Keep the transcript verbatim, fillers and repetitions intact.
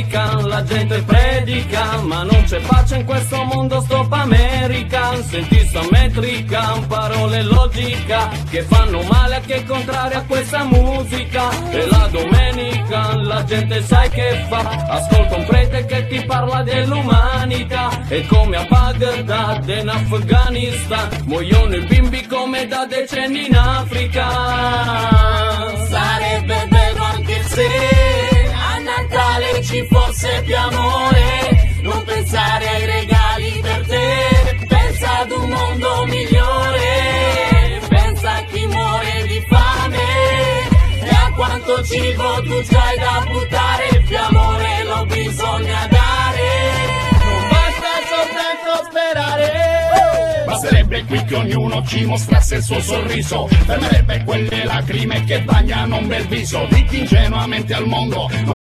American, la gente predica, ma non c'è pace in questo mondo stop American. Senti sta metrica, parole logica, che fanno male a chi è contrario a questa musica. E la domenica la gente sai che fa, ascolta un prete che ti parla dell'umanità. E come a Baghdad in Afghanistan muoiono i bimbi come da decenni in Africa. Sarebbe bello anche se a Natale ci fosse più amore. Non pensare ai regali per te, pensa ad un mondo migliore. Pensa a chi muore di fame e a quanto cibo tu c'hai da buttare. Più amore lo bisogna dare, non basta soltanto sperare. Basterebbe qui che ognuno ci mostrasse il suo sorriso, fermerebbe quelle lacrime che bagnano un bel viso di chi ingenuamente al mondo